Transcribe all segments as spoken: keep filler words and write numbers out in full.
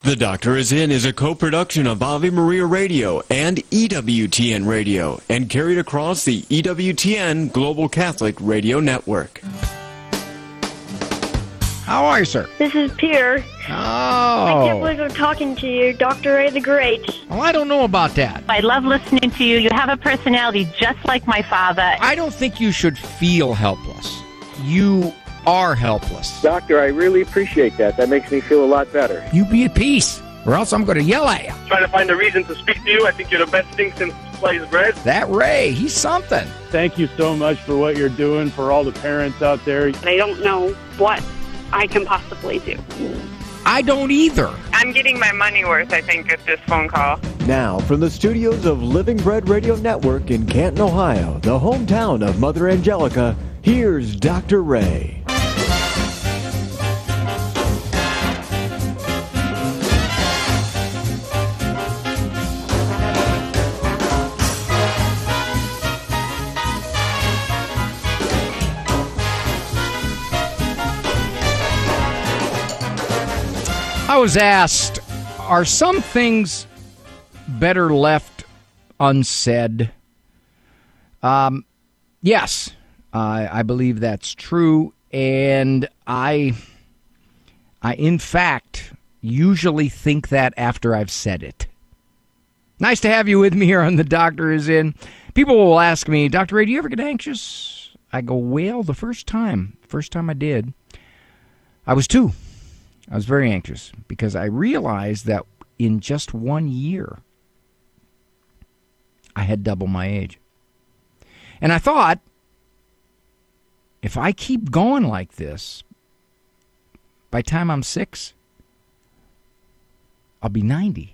The Doctor Is In is a co-production of Ave Maria Radio and E W T N Radio and carried across the E W T N Global Catholic Radio Network. How are you, sir? This is Pierre. Oh. I can't believe I'm talking to you, Doctor Ray the Great. Well, I don't know about that. I love listening to you. You have a personality just like my father. I don't think you should feel helpless. You are helpless. Doctor, I really appreciate that. That makes me feel a lot better. You be at peace, or else I'm going to yell at you. Trying to find a reason to speak to you. I think you're the best thing since sliced bread. That Ray, he's something. Thank you so much for what you're doing for all the parents out there. I don't know what I can possibly do. I don't either. I'm getting my money worth, I think, at this phone call. Now, from the studios of Living Bread Radio Network in Canton, Ohio, the hometown of Mother Angelica, here's Doctor Ray. I was asked, are some things better left unsaid? Um, yes, uh, I believe that's true, and I, I in fact usually think that after I've said it. Nice to have you with me here on The Doctor Is In. People will ask me, Doctor Ray, do you ever get anxious? I go, well, the first time, first time I did, I was two. I was very anxious because I realized that in just one year, I had double my age. And I thought, if I keep going like this, by the time I'm six, I'll be ninety.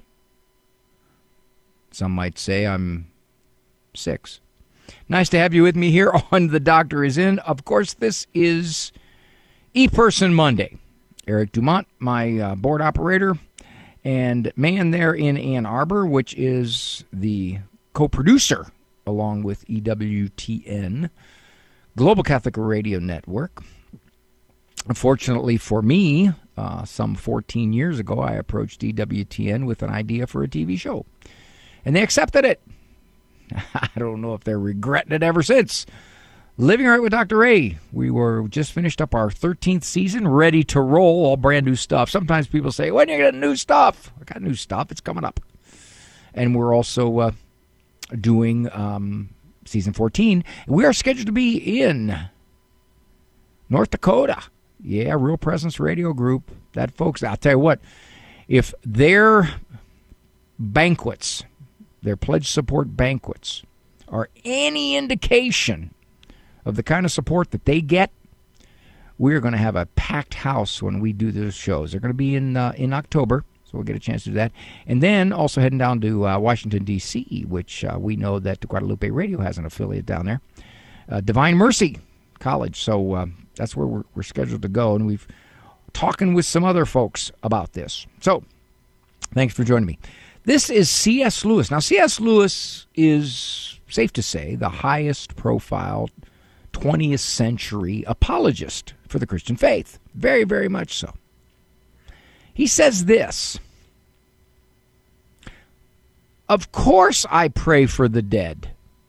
Some might say I'm six. Nice to have you with me here on The Doctor Is In. Of course, this is E-Person Monday. Eric Dumont, my uh, board operator, and man there in Ann Arbor, which is the co-producer, along with E W T N, Global Catholic Radio Network. Unfortunately for me, uh, some fourteen years ago, I approached E W T N with an idea for a T V show, and they accepted it. I don't know if they're regretting it ever since. Living Right with Doctor Ray. We were just finished up our thirteenth season, ready to roll, all brand new stuff. Sometimes people say, when are you getting new stuff? I got new stuff. It's coming up. And we're also uh, doing um, season fourteen. We are scheduled to be in North Dakota. Yeah, Real Presence Radio Group. That folks, I'll tell you what, if their banquets, their pledge support banquets, are any indication of the kind of support that they get, we're going to have a packed house when we do those shows. They're going to be in uh, in October, so we'll get a chance to do that. And then also heading down to uh, Washington, D C, which uh, we know that Guadalupe Radio has an affiliate down there. Uh, Divine Mercy College. So uh, that's where we're, we're scheduled to go, and we've talking with some other folks about this. So thanks for joining me. This is C S. Lewis. Now, C S. Lewis is, safe to say, the highest profile twentieth century apologist for the Christian faith. Very, very much so. He says this: of course I pray for the dead.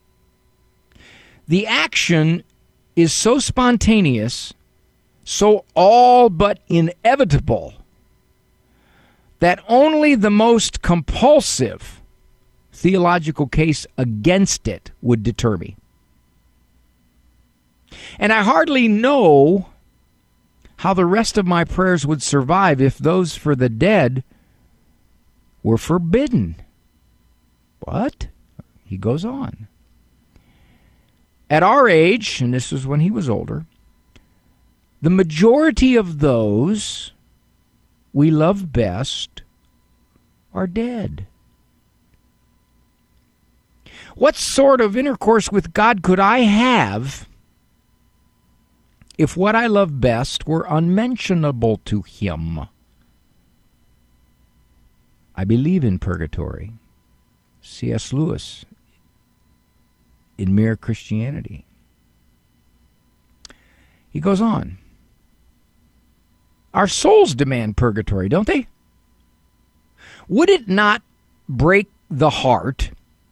The action is so spontaneous, so all but inevitable, that only the most compulsive theological case against it would deter me. And I hardly know how the rest of my prayers would survive if those for the dead were forbidden. What? He goes on. At our age, and this was when he was older, the majority of those we love best are dead. What sort of intercourse with God could I have if what I love best were unmentionable to him? I believe in purgatory. C S. Lewis in Mere Christianity. He goes on. Our souls demand purgatory, don't they? Would it not break the heart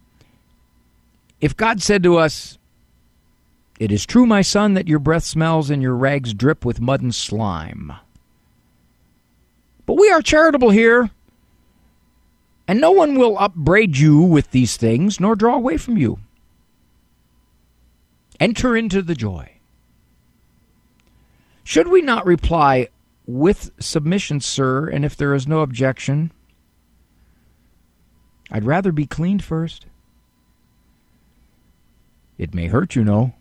if God said to us, "It is true, my son, that your breath smells and your rags drip with mud and slime. But we are charitable here, and no one will upbraid you with these things, nor draw away from you. Enter into the joy." Should we not reply, "With submission, sir, and if there is no objection, I'd rather be cleaned first"? It may hurt, you know.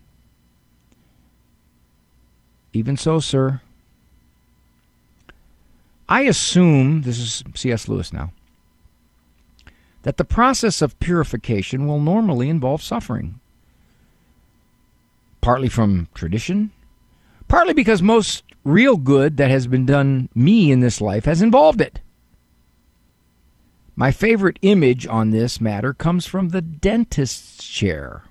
Even so, sir, I assume, this is C S Lewis now, that the process of purification will normally involve suffering. Partly from tradition, partly because most real good that has been done me in this life has involved it. My favorite image on this matter comes from the dentist's chair.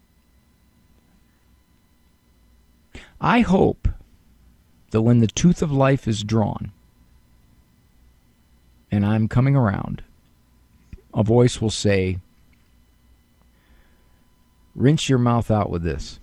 I hope that when the tooth of life is drawn and I'm coming around, a voice will say, "Rinse your mouth out with this.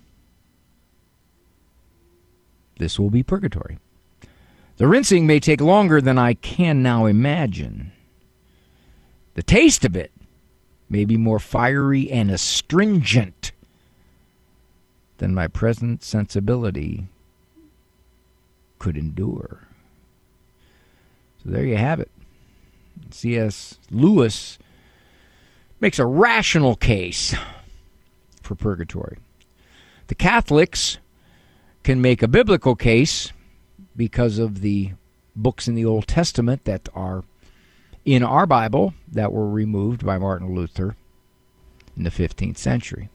This will be purgatory." The rinsing may take longer than I can now imagine. The taste of it may be more fiery and astringent than my present sensibility could endure. So there you have it. C S Lewis makes a rational case for purgatory. The Catholics can make a biblical case because of the books in the Old Testament that are in our Bible that were removed by Martin Luther in the fifteenth century.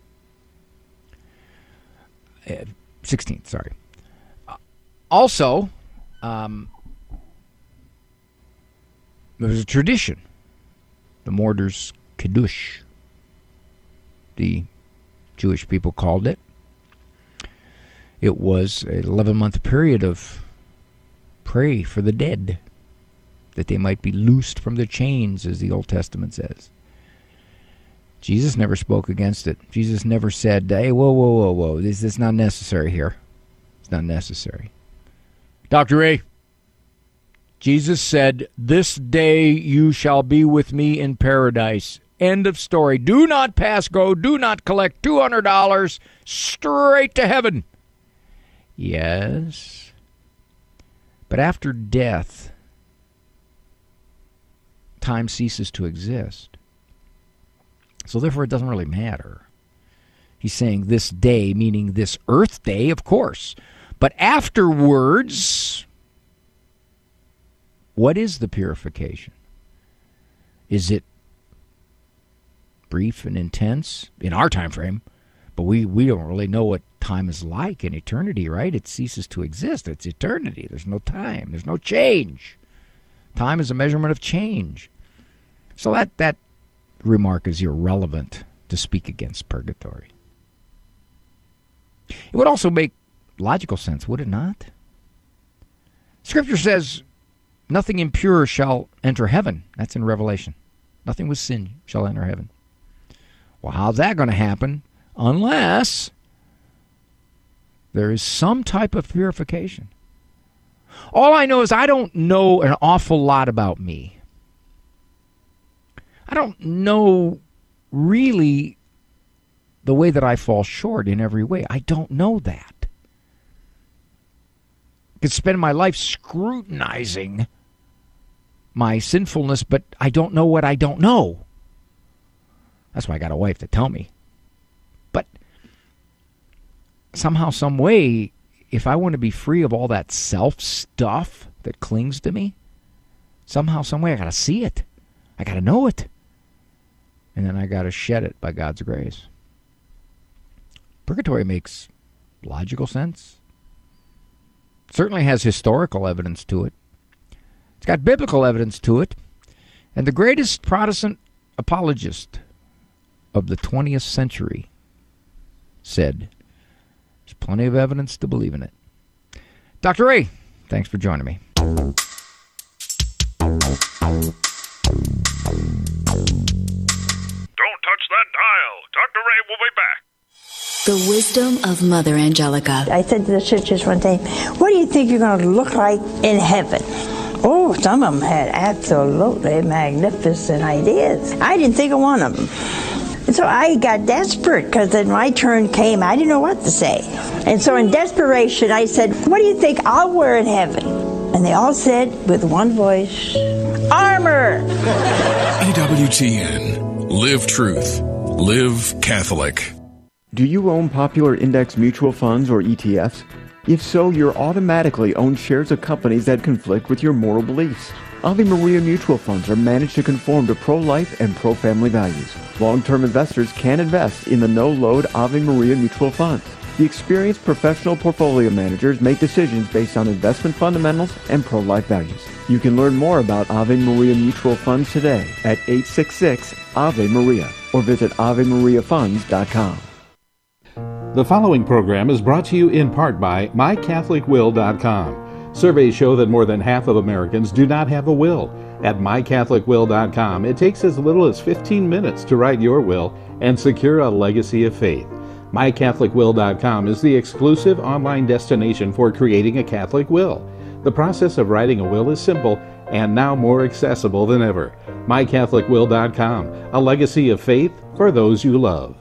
Uh, sixteenth, sorry. Uh, also, um, there was a tradition, the Morder's Kiddush, the Jewish people called it. It was an eleven-month period of pray for the dead, that they might be loosed from their chains, as the Old Testament says. Jesus never spoke against it. Jesus never said, "Hey, whoa, whoa, whoa, whoa, this is not necessary here. It's not necessary." Doctor A, Jesus said, "This day you shall be with me in paradise." End of story. Do not pass go. Do not collect two hundred dollars. Straight to heaven. Yes. But after death, time ceases to exist. So therefore it doesn't really matter. He's saying this day, meaning this earth day, of course. But afterwards, what is the purification? Is it brief and intense in our time frame? But we, we don't really know what time is like in eternity, right? It ceases to exist. It's eternity. There's no time. There's no change. Time is a measurement of change. So that, that remark is irrelevant to speak against purgatory. It would also make logical sense, would it not? Scripture says, "Nothing impure shall enter heaven." That's in Revelation. Nothing with sin shall enter heaven. Well, how's that going to happen? Unless there is some type of purification. All I know is I don't know an awful lot about me. I don't know really the way that I fall short in every way. I don't know that. I could spend my life scrutinizing my sinfulness, but I don't know what I don't know. That's why I got a wife to tell me. But somehow, some way, if I want to be free of all that self stuff that clings to me, somehow, some way, I got to see it. I got to know it. And then I got to shed it by God's grace. Purgatory makes logical sense. Certainly has historical evidence to it. It's got biblical evidence to it. And the greatest Protestant apologist of the twentieth century said, "There's plenty of evidence to believe in it." Doctor A, thanks for joining me. Okay, we'll be back. The wisdom of Mother Angelica. I said to the sisters one day, what do you think you're going to look like in heaven? Oh, some of them had absolutely magnificent ideas. I didn't think of one of them. And so I got desperate because then my turn came. I didn't know what to say. And so in desperation, I said, what do you think I'll wear in heaven? And they all said with one voice, armor! E W T N. Live truth. Live Catholic. Do you own popular index mutual funds or E T Fs? If so, you're automatically owned shares of companies that conflict with your moral beliefs. Ave Maria mutual funds are managed to conform to pro-life and pro-family values. Long-term investors can invest in the no-load Ave Maria mutual funds. The experienced professional portfolio managers make decisions based on investment fundamentals and pro-life values. You can learn more about Ave Maria mutual funds today at eight six six Ave Maria or visit ave maria funds dot com. The following program is brought to you in part by my catholic will dot com. Surveys show that more than half of Americans do not have a will. At my catholic will dot com, it takes as little as fifteen minutes to write your will and secure a legacy of faith. my catholic will dot com is the exclusive online destination for creating a Catholic will. The process of writing a will is simple and now more accessible than ever. my catholic will dot com, a legacy of faith for those you love.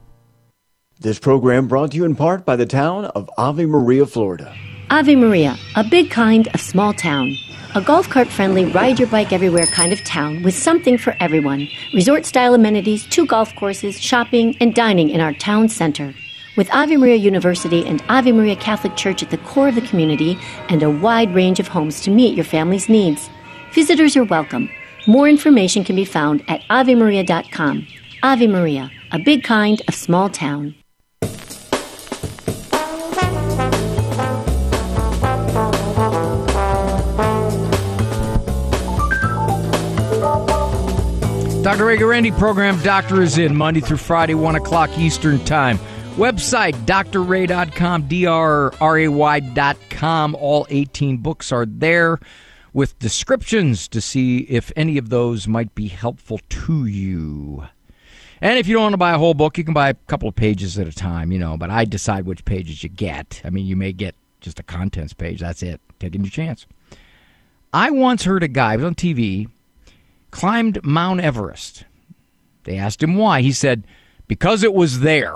This program brought to you in part by the town of Ave Maria, Florida. Ave Maria, a big kind of small town. A golf cart-friendly, ride-your-bike-everywhere kind of town with something for everyone. Resort-style amenities, two golf courses, shopping, and dining in our town center. With Ave Maria University and Ave Maria Catholic Church at the core of the community and a wide range of homes to meet your family's needs. Visitors are welcome. More information can be found at ave maria dot com. Ave Maria, a big kind of small town. Doctor Ray Guarendi program, Doctor is in, Monday through Friday, one o'clock Eastern Time. Website, d r ray dot com, D R R A Y dot com. All eighteen books are there with descriptions to see if any of those might be helpful to you. And if you don't want to buy a whole book, you can buy a couple of pages at a time, you know, but I decide which pages you get. I mean, you may get just a contents page. That's it. Taking your chance. I once heard a guy, he was on T V, climbed Mount Everest. They asked him why. He said, because it was there.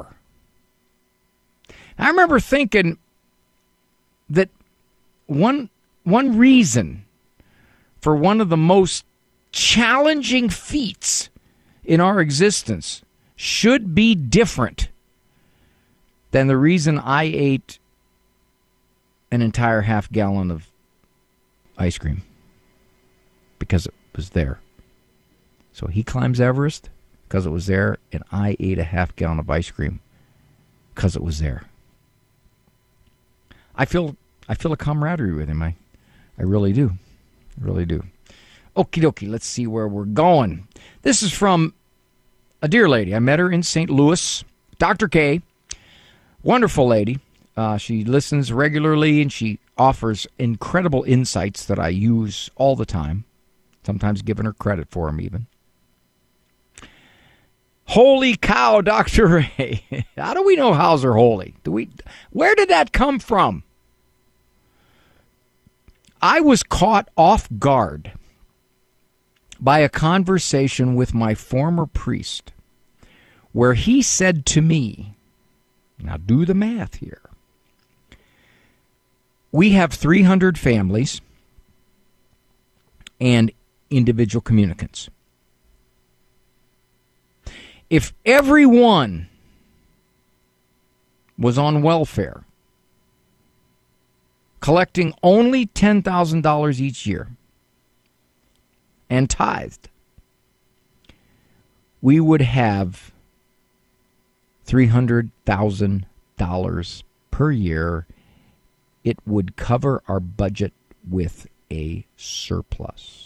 I remember thinking that one one reason for one of the most challenging feats in our existence should be different than the reason I ate an entire half gallon of ice cream, because it was there. So he climbs Everest because it was there, and I ate a half gallon of ice cream because it was there. I feel I feel a camaraderie with him. I, I really do. I really do. Okie dokie, let's see where we're going. This is from a dear lady. I met her in Saint Louis. Doctor K. Wonderful lady. Uh, she listens regularly, and she offers incredible insights that I use all the time. Sometimes giving her credit for them even. Holy cow, Doctor Ray. How do we know hows are holy? Do we? Where did that come from? I was caught off guard by a conversation with my former priest where he said to me, now do the math here. We have three hundred families and individual communicants. If everyone was on welfare, collecting only ten thousand dollars each year, and tithed, we would have three hundred thousand dollars per year. It would cover our budget with a surplus.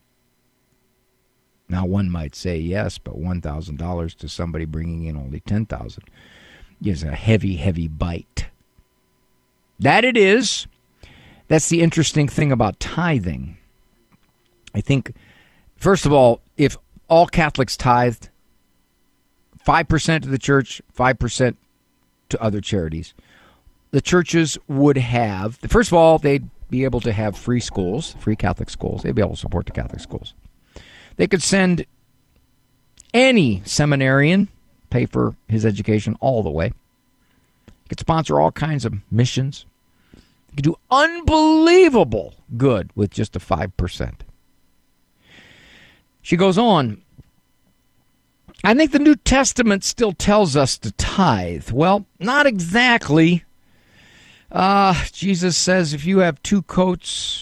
Now, one might say yes, but one thousand dollars to somebody bringing in only ten thousand dollars is a heavy, heavy bite. That it is. That's the interesting thing about tithing. I think, first of all, if all Catholics tithed, five percent to the church, five percent to other charities. The churches would have, first of all, they'd be able to have free schools, free Catholic schools. They'd be able to support the Catholic schools. They could send any seminarian, pay for his education all the way. They could sponsor all kinds of missions. They could do unbelievable good with just a five percent. She goes on, I think the New Testament still tells us to tithe. Well, not exactly. Uh, Jesus says, if you have two coats,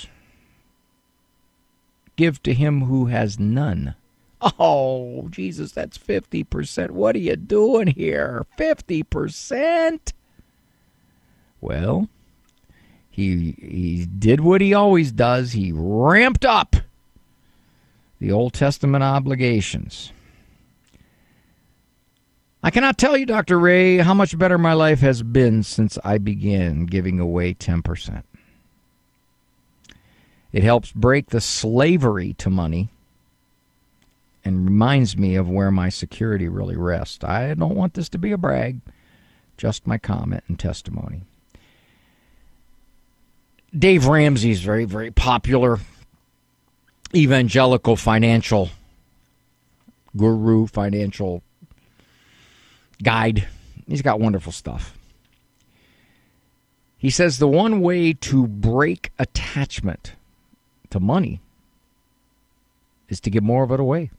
give to him who has none. Oh, Jesus, that's fifty percent. What are you doing here? fifty percent? Well, he, he did what he always does. He ramped up the Old Testament obligations. I cannot tell you, Doctor Ray, how much better my life has been since I began giving away ten percent. It helps break the slavery to money and reminds me of where my security really rests. I don't want this to be a brag, just my comment and testimony. Dave Ramsey is very, very popular evangelical financial guru, financial guide. He's got wonderful stuff. He says the one way to break attachment to money is to give more of it away.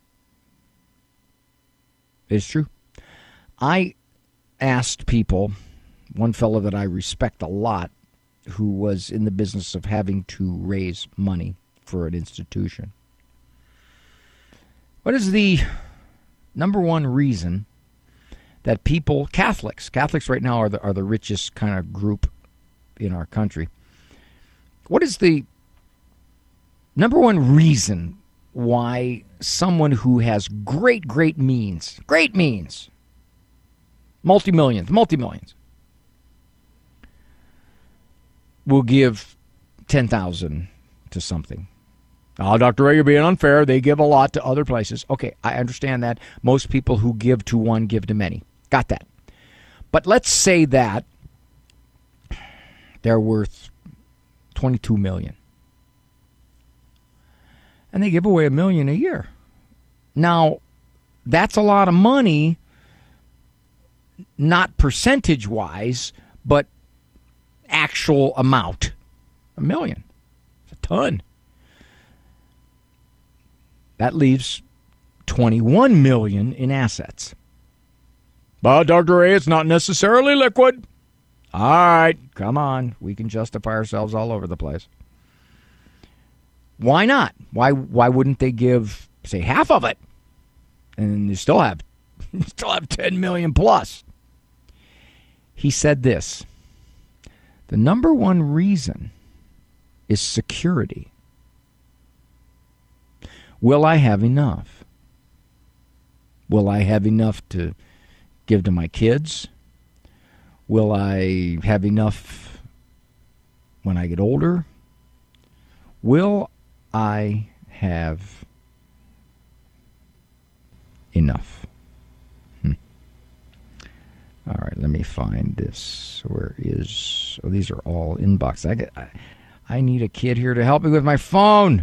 It's true. I asked people, one fellow that I respect a lot, who was in the business of having to raise money for an institution, what is the number one reason that people, Catholics, Catholics right now are the, are the richest kind of group in our country. What is the number one reason why someone who has great, great means, great means, multi-millions, multi-millions, will give ten thousand dollars to something? Oh, Doctor Ray, you're being unfair. They give a lot to other places. Okay, I understand that. Most people who give to one give to many. Got that. But let's say that they're worth twenty-two million dollars. And they give away a million a year. Now, that's a lot of money, not percentage-wise, but actual amount. A million. It's a ton. That leaves twenty-one million dollars in assets. But, Doctor Ray, it's not necessarily liquid. All right, come on. We can justify ourselves all over the place. Why not? Why why wouldn't they give, say, half of it? And you still have, you still have ten million plus. He said this. The number one reason is security. Will I have enough? Will I have enough to give to my kids? Will I have enough when I get older? Will I have enough? Hmm. All right, let me find this. Where is... Oh, these are all inbox. I, get, I, I need a kid here to help me with my phone.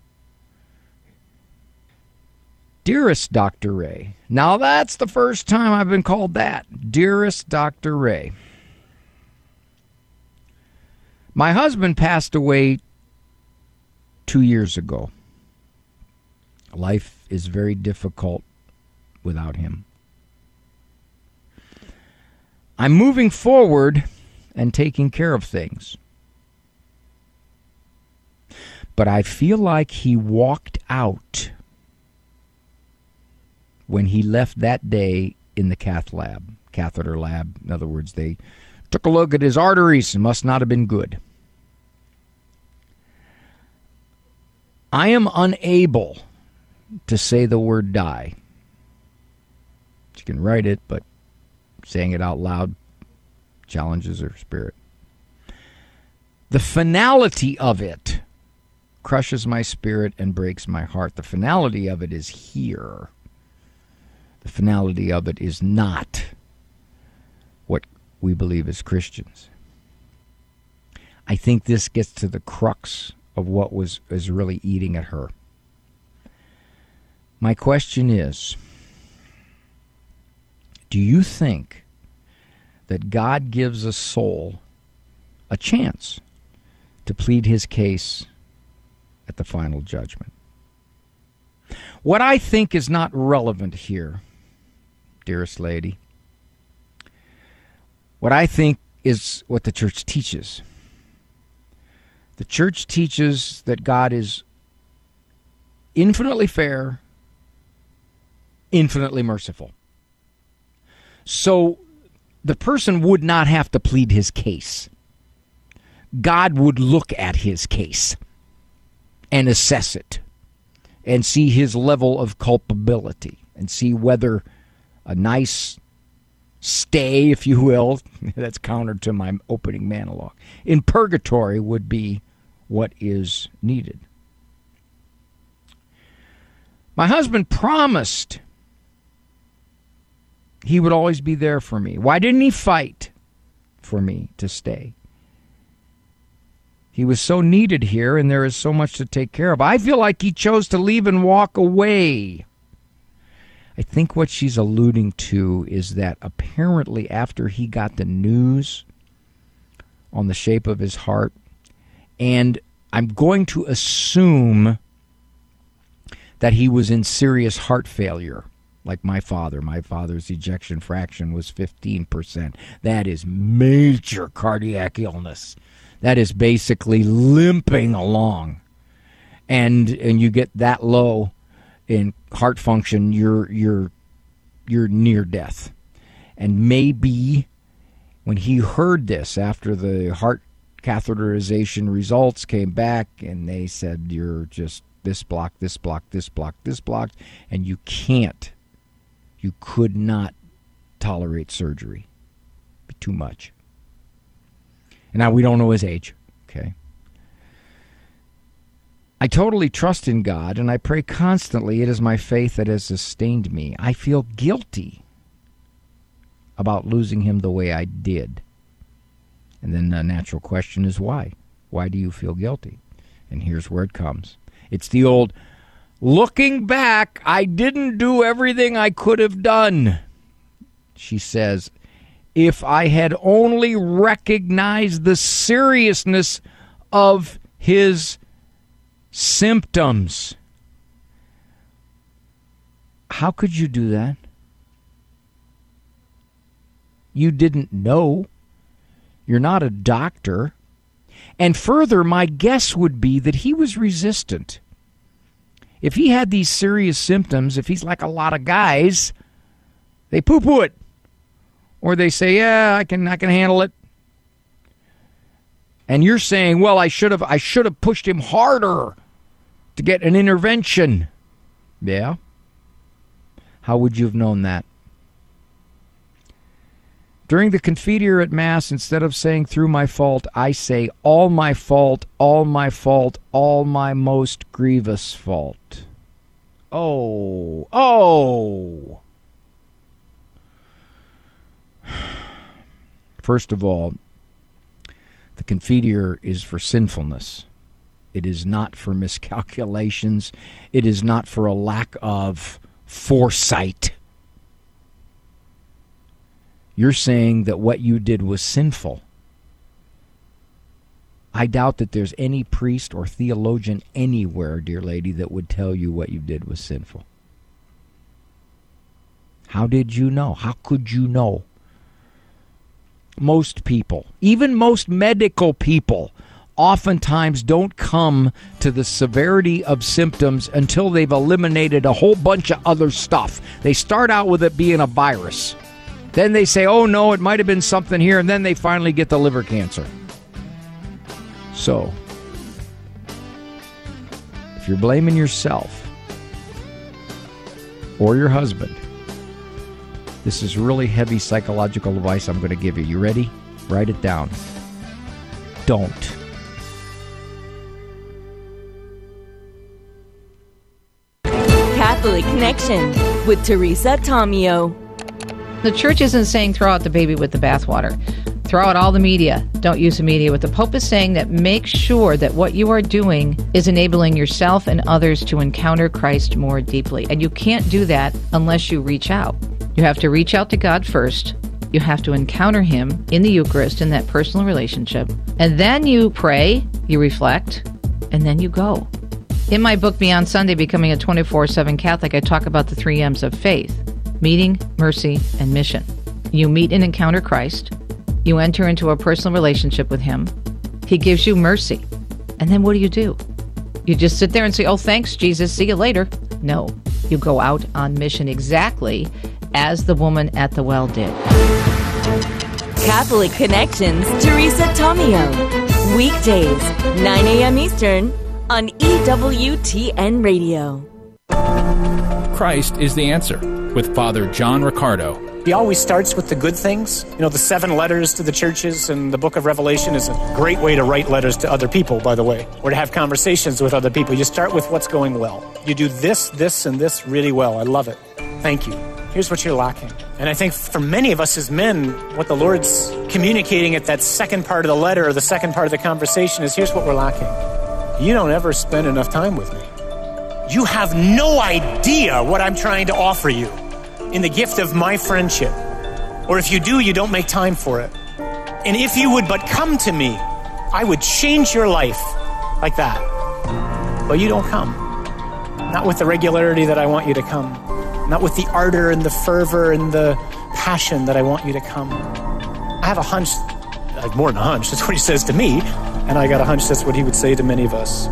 Dearest Doctor Ray. Now that's the first time I've been called that. Dearest Doctor Ray. My husband passed away two years ago. Life is very difficult without him. I'm moving forward and taking care of things. But I feel like he walked out when he left that day in the cath lab, catheter lab. In other words, they took a look at his arteries and must not have been good. I am unable to say the word die. You can write it, but saying it out loud challenges her spirit. The finality of it crushes my spirit and breaks my heart. The finality of it is here. The finality of it is not what we believe as Christians. I think this gets to the crux of what was is really eating at her. My question is, do you think that God gives a soul a chance to plead his case at the final judgment? What I think is not relevant here, dearest lady, what I think is what the church teaches. The church teaches that God is infinitely fair, infinitely merciful. So the person would not have to plead his case. God would look at his case and assess it and see his level of culpability and see whether a nice stay, if you will, that's counter to my opening monologue, in purgatory would be what is needed. My husband promised he would always be there for me. Why didn't he fight for me to stay? He was so needed here, and there is so much to take care of. I feel like he chose to leave and walk away. I think what she's alluding to is that apparently after he got the news on the shape of his heart, and I'm going to assume that he was in serious heart failure, like my father. My father's ejection fraction was fifteen percent. That is major cardiac illness. That is basically limping along. And and you get that low in heart function, you're you're you're near death. And maybe when he heard this after the heart catheterization results came back and they said you're just this block, this block, this block, this block, and you can't, you could not tolerate surgery. It'd be too much. And now we don't know his age, okay? I totally trust in God, and I pray constantly. It is my faith that has sustained me. I feel guilty about losing him the way I did. And then the natural question is why? Why do you feel guilty? And here's where it comes. It's the old, looking back, I didn't do everything I could have done. She says, if I had only recognized the seriousness of his symptoms. How could you do that? You didn't know. You're not a doctor. And further, my guess would be that he was resistant. If he had these serious symptoms, if he's like a lot of guys, they poo-poo it. Or they say, yeah, I can I can handle it. And you're saying, well, I should have I should have pushed him harder to get an intervention. Yeah? How would you have known that? During the Confiteor at Mass, instead of saying through my fault, I say all my fault, all my fault, all my most grievous fault. Oh, oh. First of all, the Confiteor is for sinfulness. It is not for miscalculations. It is not for a lack of foresight. You're saying that what you did was sinful. I doubt that there's any priest or theologian anywhere, dear lady, that would tell you what you did was sinful. How did you know? How could you know? Most people, even most medical people, oftentimes don't come to the severity of symptoms until they've eliminated a whole bunch of other stuff. They start out with it being a virus. Then they say, oh no, it might have been something here, and then they finally get the liver cancer. So, if you're blaming yourself or your husband, this is really heavy psychological advice I'm going to give you. You ready? Write it down. Don't. Catholic Connection with Teresa Tomeo. The church isn't saying throw out the baby with the bathwater. Throw out all the media. Don't use the media. What the Pope is saying that make sure that what you are doing is enabling yourself and others to encounter Christ more deeply. And you can't do that unless you reach out. You have to reach out to God first. You have to encounter Him in the Eucharist, in that personal relationship. And then you pray, you reflect, and then you go. In my book, Beyond Sunday, Becoming a twenty-four seven Catholic, I talk about the three M's of faith: meeting, mercy, and mission. You meet and encounter Christ. You enter into a personal relationship with Him. He gives you mercy. And then what do you do? You just sit there and say, oh, thanks, Jesus, see you later. No, you go out on mission exactly as the woman at the well did. Catholic Connections, Teresa Tomeo. Weekdays, nine a.m. Eastern on E W T N Radio. Christ is the answer with Father John Riccardo. He always starts with the good things. You know, the seven letters to the churches and the book of Revelation is a great way to write letters to other people, by the way, or to have conversations with other people. You start with what's going well. You do this, this, and this really well. I love it. Thank you. Here's what you're lacking. And I think for many of us as men, what the Lord's communicating at that second part of the letter or the second part of the conversation is, here's what we're lacking. You don't ever spend enough time with me. You have no idea what I'm trying to offer you in the gift of my friendship. Or if you do, you don't make time for it. And if you would but come to me, I would change your life like that. But you don't come. Not with the regularity that I want you to come. Not with the ardor and the fervor and the passion that I want you to come. I have a hunch, I have more than a hunch, that's what he says to me, and I got a hunch that's what he would say to many of us.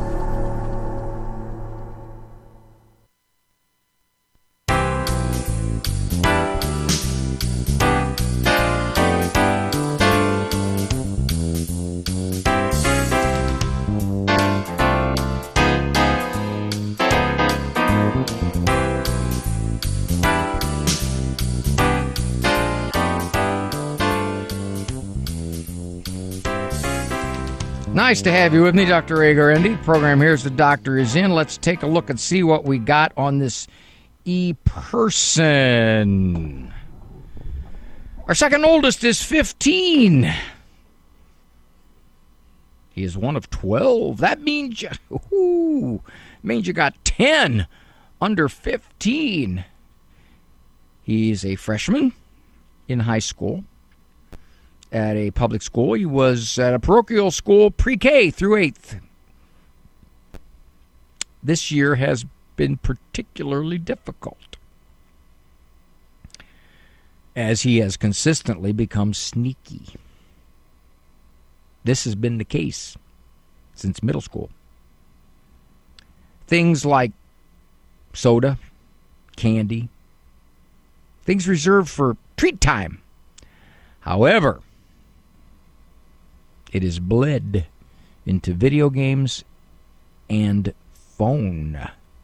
Nice to have you with me, Doctor Ray Guarendi. Program Here's the Doctor is in. Let's take a look and see what we got on this e-person. Our second oldest is fifteen. He is one of twelve. That means you, ooh, means you got ten under fifteen. He's a freshman in high school. At a public school. He was at a parochial school pre-K through eighth. This year has been particularly difficult, as he has consistently become sneaky. This has been the case since middle school. Things like soda, candy, things reserved for treat time. However, it is bled into video games and phone.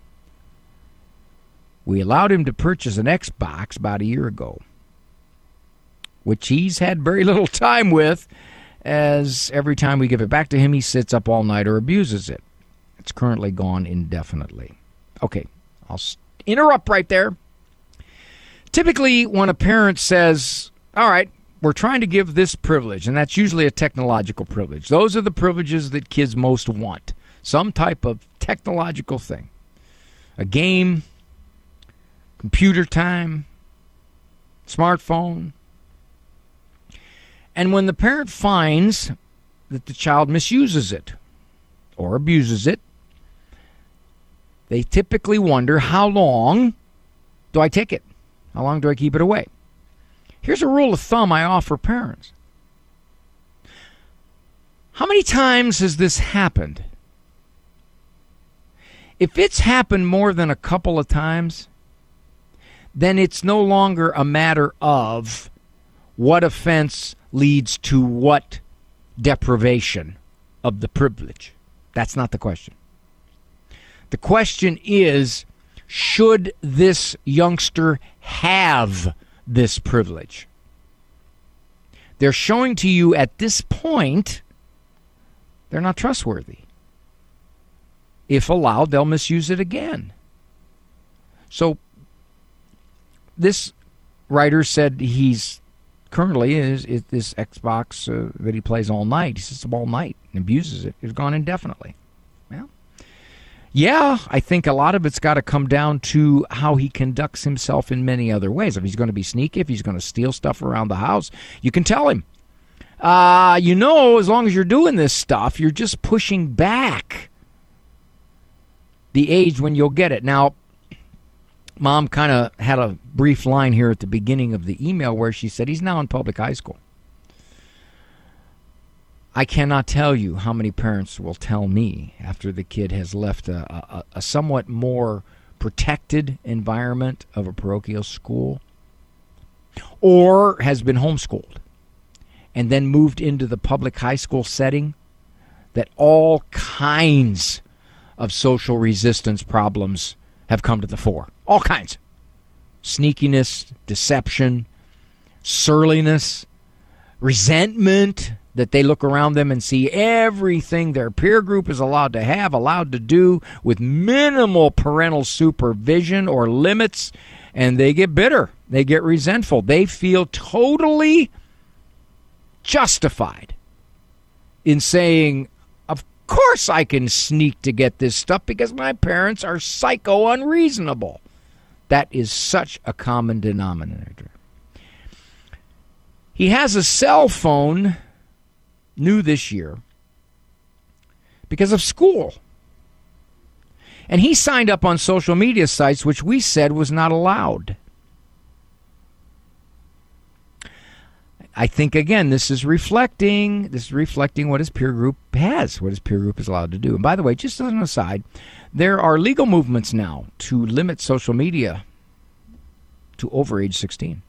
We allowed him to purchase an Xbox about a year ago, which he's had very little time with, as every time we give it back to him, he sits up all night or abuses it. It's currently gone indefinitely. Okay, I'll interrupt right there. Typically, when a parent says, all right, we're trying to give this privilege, and that's usually a technological privilege. Those are the privileges that kids most want. Some type of technological thing. A game, computer time, smartphone. And when the parent finds that the child misuses it or abuses it, they typically wonder, how long do I take it? How long do I keep it away? Here's a rule of thumb I offer parents. How many times has this happened? If it's happened more than a couple of times, then it's no longer a matter of what offense leads to what deprivation of the privilege. That's not the question. The question is, should this youngster have this privilege? They're showing to you at this point they're not trustworthy. If allowed, they'll misuse it again. So this writer said he's currently is, is this Xbox uh, that he plays all night. He sits up all night and abuses it. It's gone indefinitely. Well, yeah, I think a lot of it's got to come down to how he conducts himself in many other ways. If he's going to be sneaky, if he's going to steal stuff around the house, you can tell him. Uh, you know, as long as you're doing this stuff, you're just pushing back the age when you'll get it. Now, Mom kind of had a brief line here at the beginning of the email where she said he's now in public high school. I cannot tell you how many parents will tell me after the kid has left a, a, a somewhat more protected environment of a parochial school or has been homeschooled and then moved into the public high school setting, that all kinds of social resistance problems have come to the fore. All kinds. Sneakiness, deception, surliness, resentment, that they look around them and see everything their peer group is allowed to have, allowed to do with minimal parental supervision or limits, and they get bitter. They get resentful. They feel totally justified in saying, of course I can sneak to get this stuff because my parents are psycho unreasonable. That is such a common denominator. He has a cell phone new this year because of school. And he signed up on social media sites, which we said was not allowed. I think, again, this is reflecting this is reflecting what his peer group has, what his peer group is allowed to do. And by the way, just as an aside, there are legal movements now to limit social media to over age sixteen.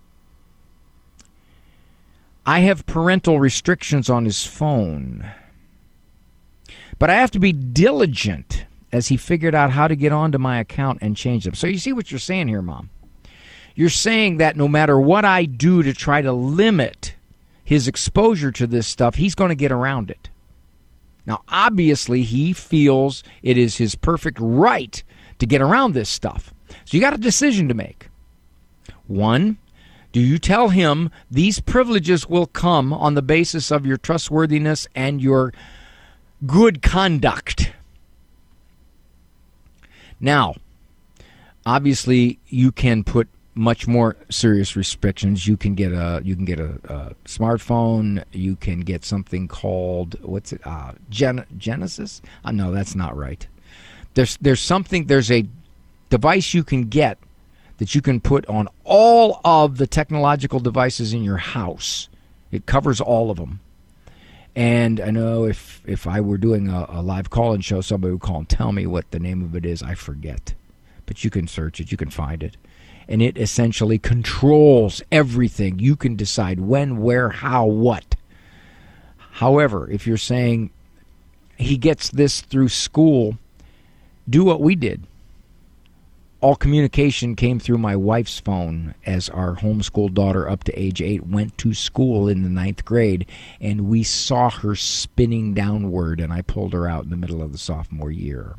I have parental restrictions on his phone, but I have to be diligent as he figured out how to get onto my account and change them. So you see what you're saying here, Mom. You're saying that no matter what I do to try to limit his exposure to this stuff, he's going to get around it. Now, obviously, he feels it is his perfect right to get around this stuff. So you got a decision to make. One, do you tell him these privileges will come on the basis of your trustworthiness and your good conduct? Now, obviously, you can put much more serious restrictions. You can get a you can get a, a smartphone. You can get something called what's it? Uh, Gen- Genesis? Uh, no, that's not right. There's there's something. There's a device you can get that you can put on all of the technological devices in your house. It covers all of them. And I know if if I were doing a, a live call-in show, somebody would call and tell me what the name of it is. I forget. But you can search it. You can find it. And it essentially controls everything. You can decide when, where, how, what. However, if you're saying he gets this through school, do what we did. All communication came through my wife's phone as our homeschool daughter up to age eight went to school in the ninth grade, and we saw her spinning downward, and I pulled her out in the middle of the sophomore year.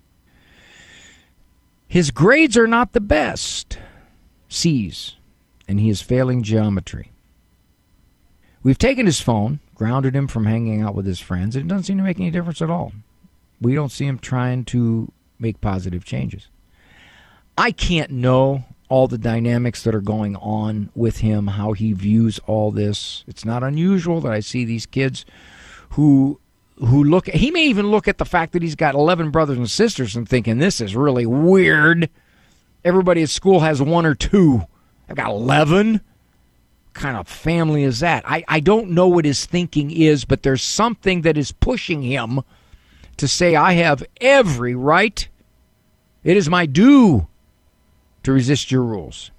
His grades are not the best. C's, and he is failing geometry. We've taken his phone, grounded him from hanging out with his friends, and it doesn't seem to make any difference at all. We don't see him trying to make positive changes. I can't know all the dynamics that are going on with him, how he views all this. It's not unusual that I see these kids who who look, he may even look at the fact that he's got eleven brothers and sisters and thinking, this is really weird. Everybody at school has one or two. I've got eleven. What kind of family is that? I, I don't know what his thinking is, but there's something that is pushing him to say, I have every right. It is my due to resist your rules.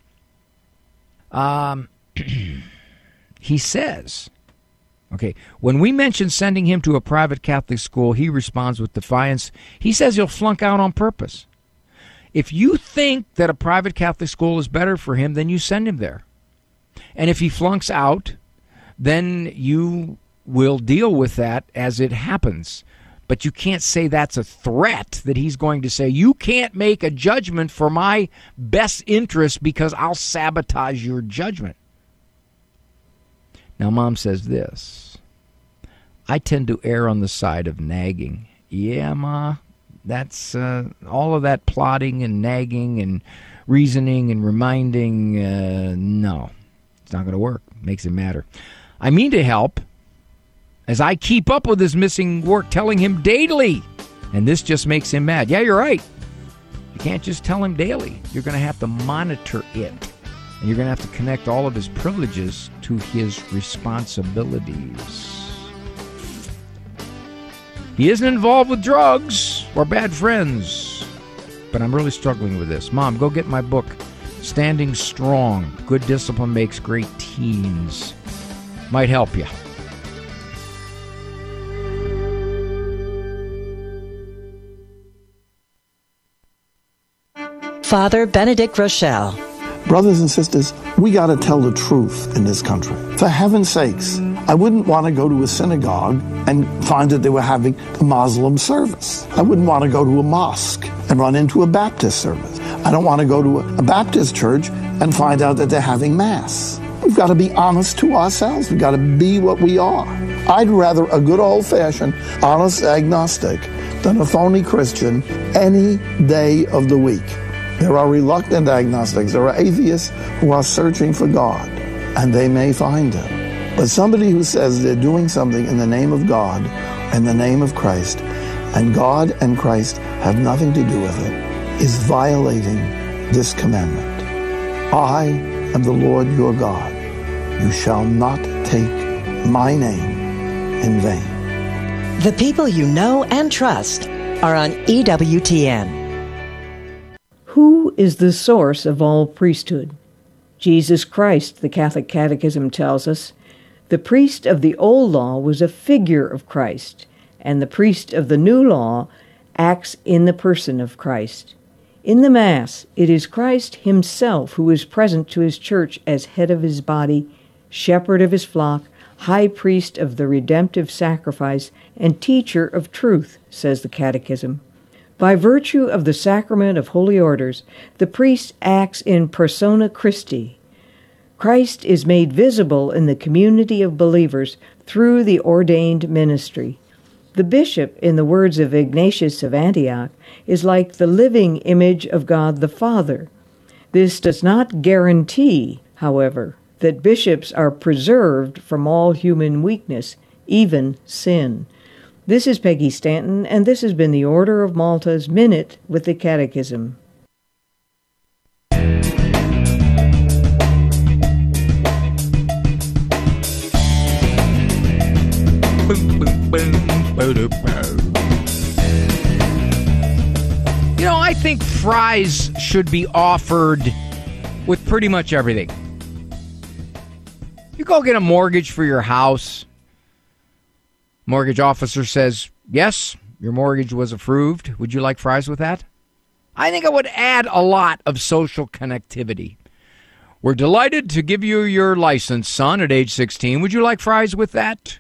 Um, he says, okay, when we mention sending him to a private Catholic school, he responds with defiance. He says he'll flunk out on purpose. If you think that a private Catholic school is better for him, then you send him there. And if he flunks out, then you will deal with that as it happens. But you can't say that's a threat, that he's going to say, you can't make a judgment for my best interest because I'll sabotage your judgment. Now, Mom says this. I tend to err on the side of nagging. Yeah, Ma, that's uh, all of that plotting and nagging and reasoning and reminding. Uh, no, it's not going to work. Makes it matter. I mean to help as I keep up with his missing work, telling him daily. And this just makes him mad. Yeah, you're right. You can't just tell him daily. You're going to have to monitor it. And you're going to have to connect all of his privileges to his responsibilities. He isn't involved with drugs or bad friends. But I'm really struggling with this. Mom, go get my book, Standing Strong. Good Discipline Makes Great Teens. Might help you. Father Benedict Rochelle. Brothers and sisters, we got to tell the truth in this country. For heaven's sakes, I wouldn't want to go to a synagogue and find that they were having a Muslim service. I wouldn't want to go to a mosque and run into a Baptist service. I don't want to go to a Baptist church and find out that they're having Mass. We've got to be honest to ourselves. We've got to be what we are. I'd rather a good old-fashioned, honest agnostic than a phony Christian any day of the week. There are reluctant agnostics. There are atheists who are searching for God, and they may find him. But somebody who says they're doing something in the name of God, in the name of Christ, and God and Christ have nothing to do with it, is violating this commandment. I am the Lord your God. You shall not take my name in vain. The people you know and trust are on E W T N. Who is the source of all priesthood? Jesus Christ, the Catholic Catechism tells us. The priest of the old law was a figure of Christ, and the priest of the new law acts in the person of Christ. In the Mass, it is Christ himself who is present to his church as head of his body, shepherd of his flock, high priest of the redemptive sacrifice, and teacher of truth, says the Catechism. By virtue of the sacrament of holy orders, the priest acts in persona Christi. Christ is made visible in the community of believers through the ordained ministry. The bishop, in the words of Ignatius of Antioch, is like the living image of God the Father. This does not guarantee, however, that bishops are preserved from all human weakness, even sin. This is Peggy Stanton, and this has been the Order of Malta's Minute with the Catechism. You know, I think fries should be offered with pretty much everything. You go get a mortgage for your house. Mortgage officer says, yes, your mortgage was approved. Would you like fries with that? I think it would add a lot of social connectivity. We're delighted to give you your license, son, at age sixteen. Would you like fries with that?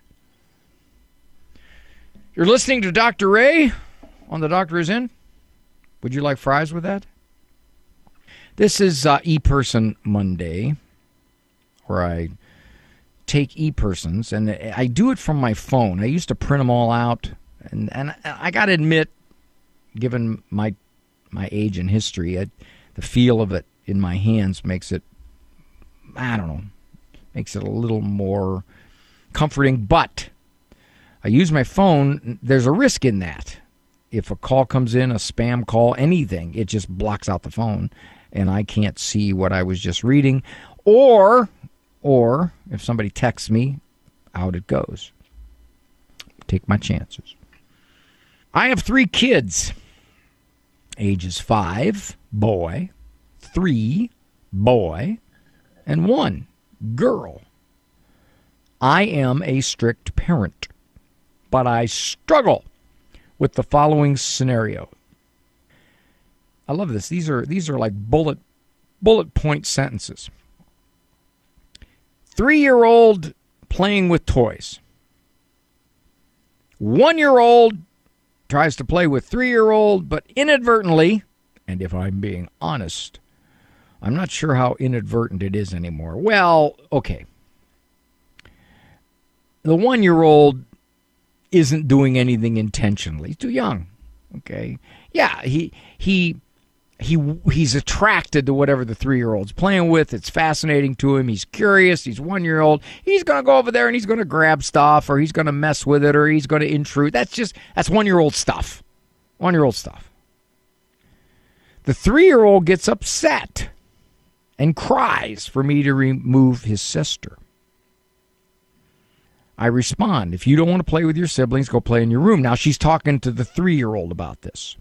You're listening to Doctor Ray on The Doctor Is In. Would you like fries with that? This is uh, ePerson Monday, where I take e-persons, and I do it from my phone. I used to print them all out, and, and I got to admit, given my my age and history, I, the feel of it in my hands makes it, I don't know, makes it a little more comforting, but I use my phone. There's a risk in that. If a call comes in, a spam call, anything, it just blocks out the phone, and I can't see what I was just reading, or... Or, if somebody texts me, out it goes. Take my chances. I have three kids. Ages five, boy, three, boy, and one, girl. I am a strict parent, but I struggle with the following scenario. I love this. These are these are like bullet bullet point sentences. Three-year-old playing with toys. One-year-old tries to play with three-year-old, but inadvertently, and if I'm being honest, I'm not sure how inadvertent it is anymore. Well, okay. The one-year-old isn't doing anything intentionally. He's too young. Okay. Yeah, he he he he's attracted to whatever the three-year-old's playing with. It's fascinating to him. He's curious. He's one-year-old. He's going to go over there and he's going to grab stuff, or he's going to mess with it, or he's going to intrude. That's just that's one-year-old stuff. One-year-old stuff. The three-year-old gets upset and cries for me to remove his sister. I respond, if you don't want to play with your siblings, go play in your room. Now, she's talking to the three-year-old about this.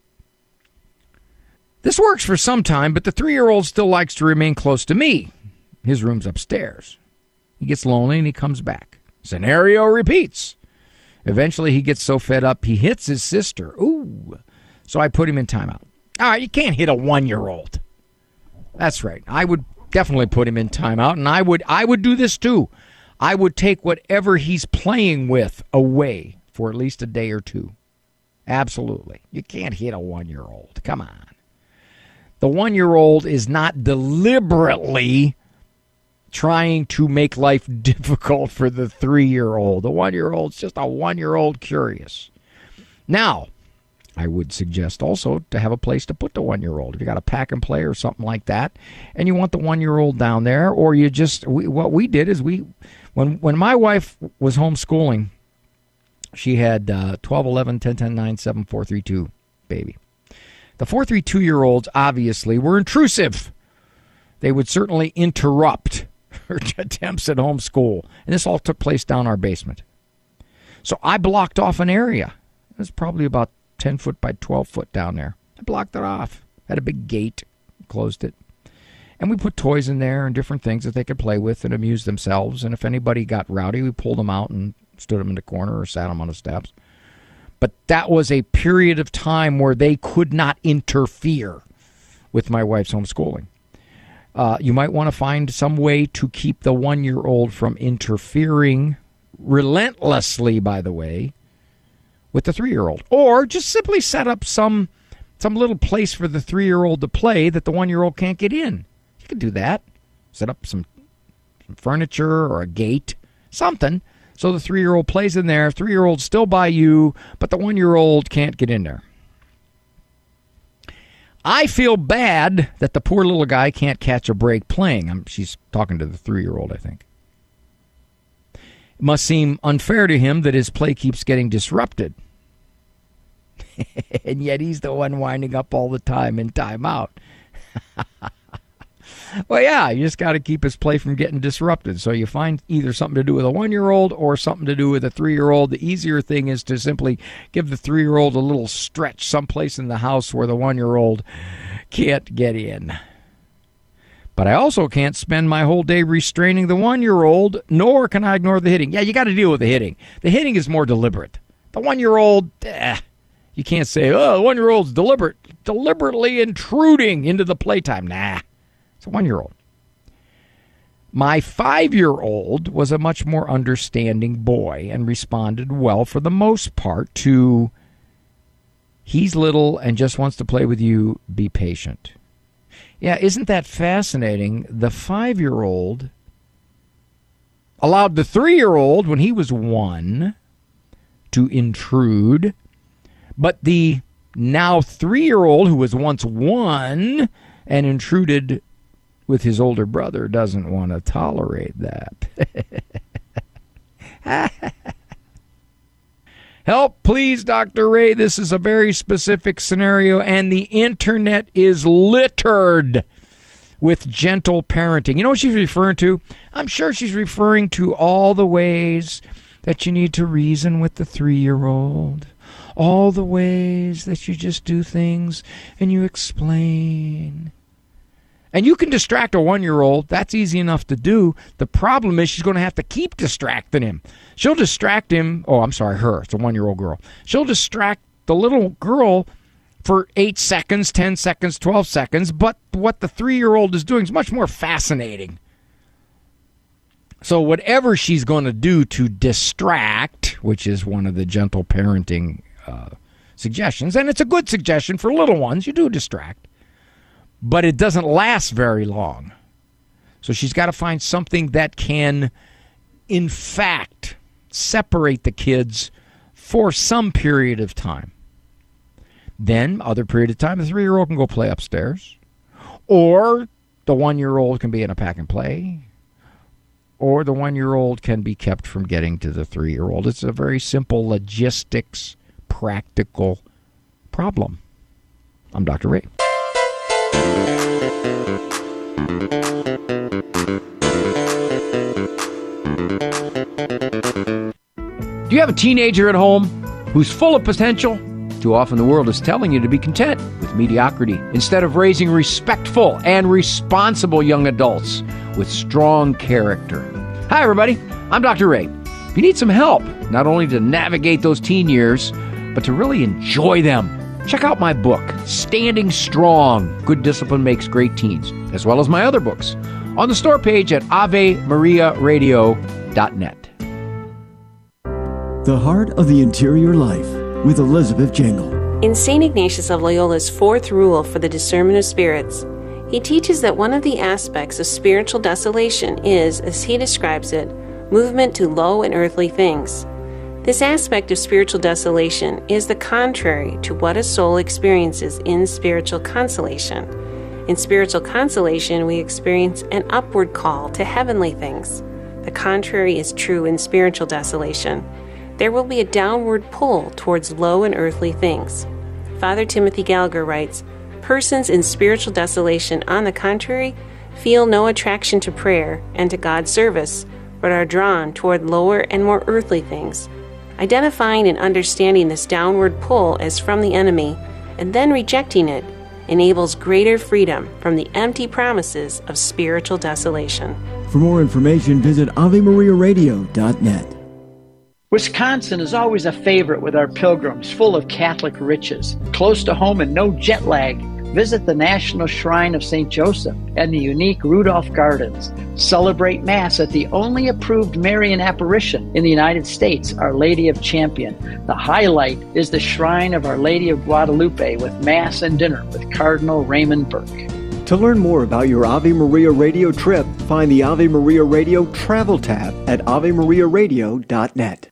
This works for some time, but the three-year-old still likes to remain close to me. His room's upstairs. He gets lonely and he comes back. Scenario repeats. Eventually, he gets so fed up, he hits his sister. Ooh. So I put him in timeout. All right, you can't hit a one-year-old. That's right. I would definitely put him in timeout, and I would I would do this too. I would take whatever he's playing with away for at least a day or two. Absolutely. You can't hit a one-year-old. Come on. The one-year-old is not deliberately trying to make life difficult for the three-year-old. The one-year-old's just a one-year-old curious. Now, I would suggest also to have a place to put the one-year-old. If you got a pack and play or something like that, and you want the one-year-old down there, or you just, we, what we did is we, when when my wife was homeschooling, she had uh, twelve, eleven, ten, ten, nine, seven, four, three, two baby. The four, three, two-year-olds obviously were intrusive. They would certainly interrupt her attempts at homeschool, and this all took place down our basement. So I blocked off an area. It was probably about ten foot by twelve foot down there. I blocked it off. Had a big gate, closed it. And we put toys in there and different things that they could play with and amuse themselves. And if anybody got rowdy, we pulled them out and stood them in the corner or sat them on the steps. But that was a period of time where they could not interfere with my wife's homeschooling. Uh, you might want to find some way to keep the one-year-old from interfering relentlessly, by the way, with the three-year-old. Or just simply set up some some little place for the three-year-old to play that the one-year-old can't get in. You could do that. Set up some, some furniture or a gate, something, so the three-year-old plays in there. Three-year-old's still by you, but the one-year-old can't get in there. I feel bad that the poor little guy can't catch a break playing. I'm, she's talking to the three-year-old, I think. It must seem unfair to him that his play keeps getting disrupted. And yet he's the one winding up all the time in timeout. Well, yeah, you just got to keep his play from getting disrupted. So you find either something to do with a one-year-old or something to do with a three-year-old. The easier thing is to simply give the three-year-old a little stretch someplace in the house where the one-year-old can't get in. But I also can't spend my whole day restraining the one-year-old, nor can I ignore the hitting. Yeah, you got to deal with the hitting. The hitting is more deliberate. The one-year-old, eh, you can't say, oh, the one-year-old's deliberate, deliberately intruding into the playtime. Nah. It's a one-year-old. My five-year-old was a much more understanding boy and responded well for the most part to, he's little and just wants to play with you, be patient. Yeah, isn't that fascinating? The five-year-old allowed the three-year-old, when he was one, to intrude, but the now three-year-old, who was once one and intruded with his older brother, doesn't want to tolerate that. Help, please, Doctor Ray. This is a very specific scenario, and the internet is littered with gentle parenting. You know what she's referring to? I'm sure she's referring to all the ways that you need to reason with the three-year-old. All the ways that you just do things and you explain. And you can distract a one-year-old. That's easy enough to do. The problem is she's going to have to keep distracting him. She'll distract him. Oh, I'm sorry, her. It's a one-year-old girl. She'll distract the little girl for eight seconds, ten seconds, twelve seconds. But what the three-year-old is doing is much more fascinating. So whatever she's going to do to distract, which is one of the gentle parenting uh, suggestions, and it's a good suggestion for little ones. You do distract, but it doesn't last very long. So she's got to find something that can, in fact, separate the kids for some period of time. Then, other period of time, the three-year-old can go play upstairs, or the one-year-old can be in a pack and play, or the one-year-old can be kept from getting to the three-year-old. It's a very simple logistics, practical problem. I'm Doctor Ray. Do you have a teenager at home who's full of potential? Too often the world is telling you to be content with mediocrity instead of raising respectful and responsible young adults with strong character. Hi, everybody. I'm Doctor Ray. If you need some help, not only to navigate those teen years, but to really enjoy them, check out my book, Standing Strong, Good Discipline Makes Great Teens, as well as my other books on the store page at ave maria radio dot net. The Heart of the Interior Life with Elizabeth Jangle. In Saint Ignatius of Loyola's fourth rule for the discernment of spirits, he teaches that one of the aspects of spiritual desolation is, as he describes it, movement to low and earthly things. This aspect of spiritual desolation is the contrary to what a soul experiences in spiritual consolation. In spiritual consolation, we experience an upward call to heavenly things. The contrary is true in spiritual desolation. There will be a downward pull towards low and earthly things. Father Timothy Gallagher writes, persons in spiritual desolation, on the contrary, feel no attraction to prayer and to God's service, but are drawn toward lower and more earthly things. Identifying and understanding this downward pull as from the enemy, and then rejecting it, enables greater freedom from the empty promises of spiritual desolation. For more information, visit ave maria radio dot net. Wisconsin is always a favorite with our pilgrims, full of Catholic riches. Close to home and no jet lag. Visit the National Shrine of Saint Joseph and the unique Rudolph Gardens. Celebrate Mass at the only approved Marian apparition in the United States, Our Lady of Champion. The highlight is the Shrine of Our Lady of Guadalupe with Mass and dinner with Cardinal Raymond Burke. To learn more about your Ave Maria Radio trip, find the Ave Maria Radio Travel tab at ave maria radio dot net.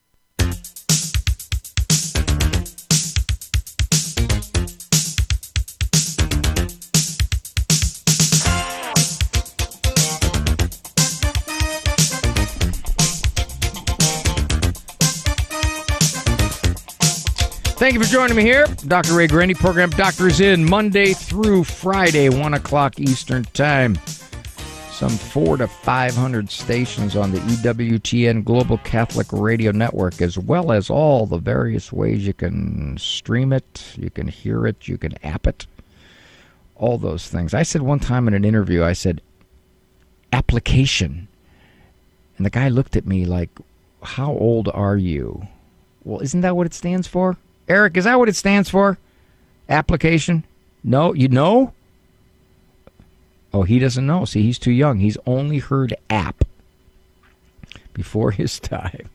Thank you for joining me here. Doctor Ray Grandy, program Doctors In, Monday through Friday, one o'clock Eastern Time. Some four to five hundred stations on the E W T N Global Catholic Radio Network, as well as all the various ways you can stream it, you can hear it, you can app it, all those things. I said one time in an interview, I said, application. And the guy looked at me like, how old are you? Well, isn't that what it stands for? Eric, is that what it stands for? Application? No? You know? Oh, he doesn't know. See, he's too young. He's only heard app before his time.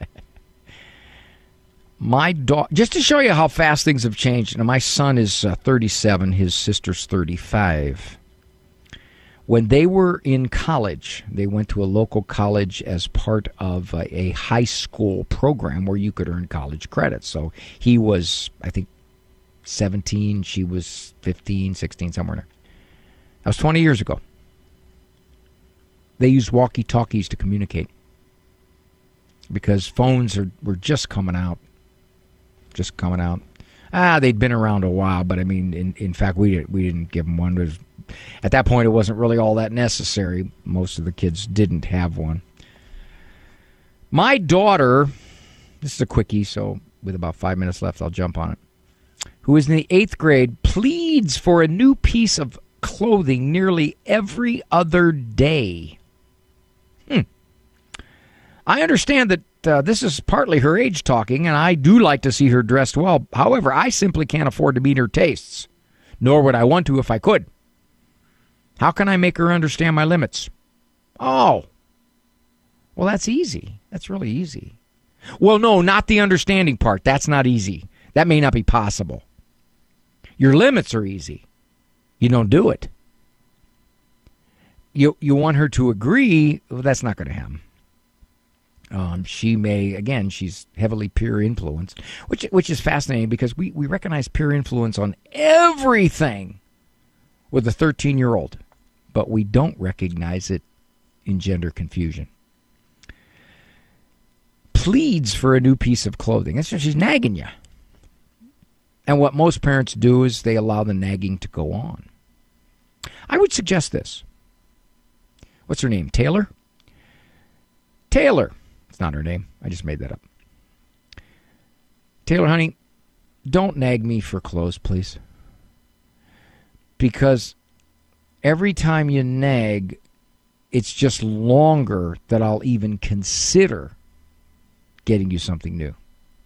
My dog, just to show you how fast things have changed. Now, my son is uh, thirty-seven. His sister's thirty-five. When they were in college, they went to a local college as part of a, a high school program where you could earn college credits. So he was, I think, seventeen. She was fifteen, sixteen, somewhere in there. That was twenty years ago. They used walkie-talkies to communicate because phones are, were just coming out. Just coming out. Ah, they'd been around a while, but I mean, in, in fact, we, we didn't give them one. It was, at that point, it wasn't really all that necessary. Most of the kids didn't have one. My daughter, this is a quickie, so with about five minutes left, I'll jump on it, who is in the eighth grade, pleads for a new piece of clothing nearly every other day. Hmm. I understand that uh, this is partly her age talking, and I do like to see her dressed well. However, I simply can't afford to meet her tastes, nor would I want to if I could. How can I make her understand my limits? Oh, well, that's easy. That's really easy. Well, no, not the understanding part. That's not easy. That may not be possible. Your limits are easy. You don't do it. You you want her to agree, well, that's not going to happen. Um, she may, again, she's heavily peer influenced, which which is fascinating because we, we recognize peer influence on everything with a thirteen-year-old, but we don't recognize it in gender confusion. Pleads for a new piece of clothing. That's what she's nagging you. And what most parents do is they allow the nagging to go on. I would suggest this. What's her name? Taylor? Taylor. It's not her name. I just made that up. Taylor, honey, don't nag me for clothes, please. Because every time you nag, it's just longer that I'll even consider getting you something new.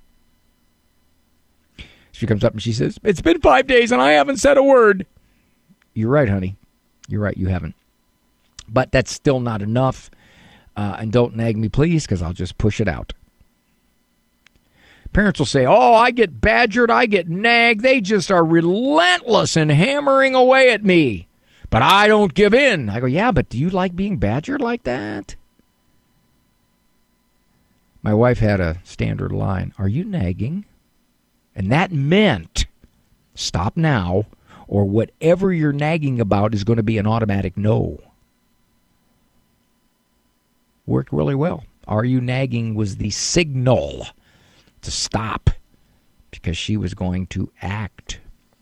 She comes up and she says, it's been five days and I haven't said a word. You're right, honey. You're right, you haven't. But that's still not enough. Uh, and don't nag me, please, because I'll just push it out. Parents will say, oh, I get badgered, I get nagged. They just are relentless in hammering away at me. But I don't give in. I go, yeah, but do you like being badgered like that? My wife had a standard line, are you nagging? And that meant stop now, or whatever you're nagging about is going to be an automatic no. Worked really well. Are you nagging was the signal to stop because she was going to act.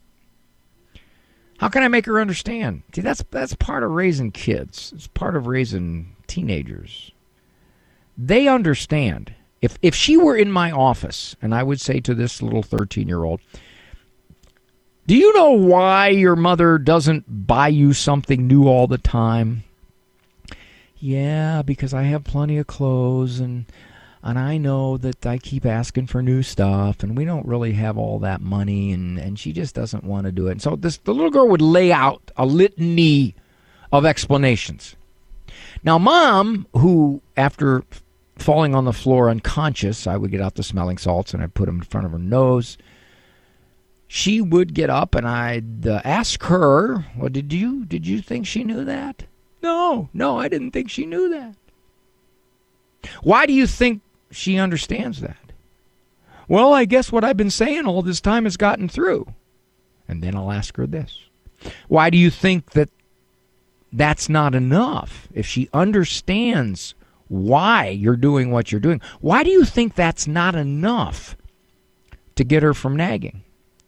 How can I make her understand? See, that's that's part of raising kids. It's part of raising teenagers. They understand. If if she were in my office and I would say to this little thirteen-year-old, do you know why your mother doesn't buy you something new all the time? Yeah, because I have plenty of clothes, and and I know that I keep asking for new stuff, and we don't really have all that money, and, and she just doesn't want to do it. And so this the little girl would lay out a litany of explanations. Now, Mom, who, after falling on the floor unconscious, I would get out the smelling salts, and I'd put them in front of her nose. She would get up, and I'd uh, ask her, well, did you did you think she knew that? No, no, I didn't think she knew that. Why do you think she understands that? Well, I guess what I've been saying all this time has gotten through. And then I'll ask her this. Why do you think that that's not enough? If she understands why you're doing what you're doing, why do you think that's not enough to get her from nagging?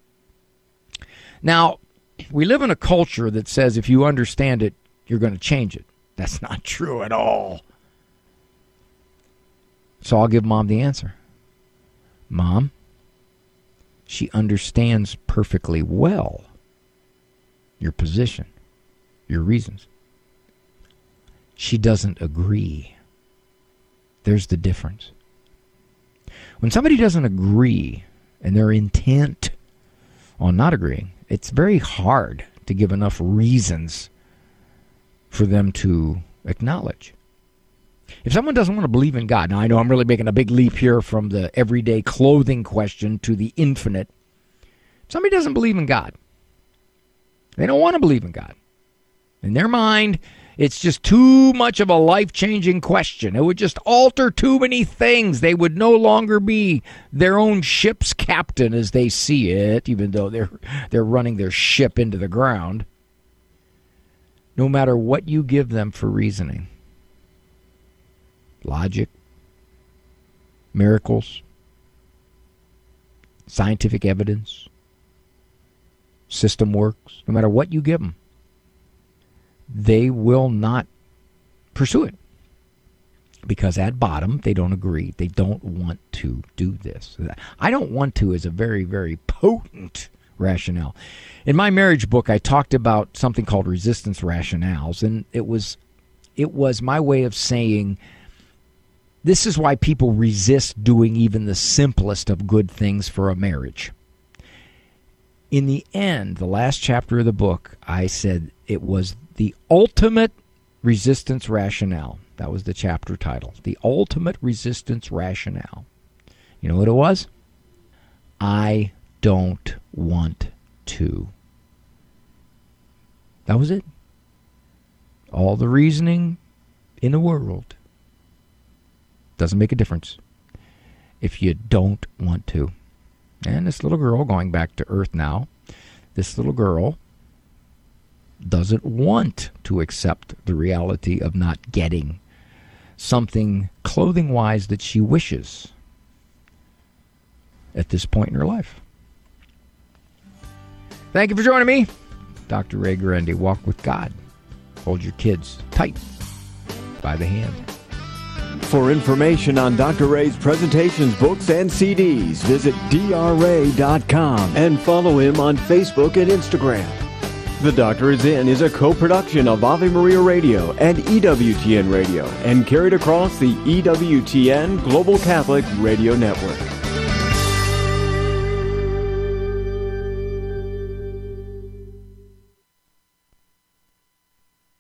Now, we live in a culture that says if you understand it, you're going to change it. That's not true at all. So I'll give Mom the answer. Mom, she understands perfectly well your position, your reasons. She doesn't agree. There's the difference. When somebody doesn't agree and they're intent on not agreeing, it's very hard to give enough reasons for them to acknowledge. If someone doesn't want to believe in God, now I know I'm really making a big leap here from the everyday clothing question to the infinite. If somebody doesn't believe in God, they don't want to believe in God. In their mind, it's just too much of a life-changing question. It would just alter too many things. They would no longer be their own ship's captain as they see it, even though they're they're running their ship into the ground. No matter what you give them for reasoning, logic, miracles, scientific evidence, system works, no matter what you give them, they will not pursue it. Because at bottom, they don't agree. They don't want to do this. I don't want to is a very, very potent rationale. In my marriage book, I talked about something called resistance rationales, and it was it was my way of saying this is why people resist doing even the simplest of good things for a marriage. In the end, the last chapter of the book, I said it was the ultimate resistance rationale. That was the chapter title. The ultimate resistance rationale. You know what it was? I don't want to. That was it. All the reasoning in the world doesn't make a difference if you don't want to. And this little girl, going back to Earth now, this little girl doesn't want to accept the reality of not getting something clothing-wise that she wishes at this point in her life. Thank you for joining me. Doctor Ray Guarendi, walk with God. Hold your kids tight by the hand. For information on Doctor Ray's presentations, books, and C Ds, visit D R ray dot com and follow him on Facebook and Instagram. The Doctor Is In is a co-production of Ave Maria Radio and E W T N Radio and carried across the E W T N Global Catholic Radio Network.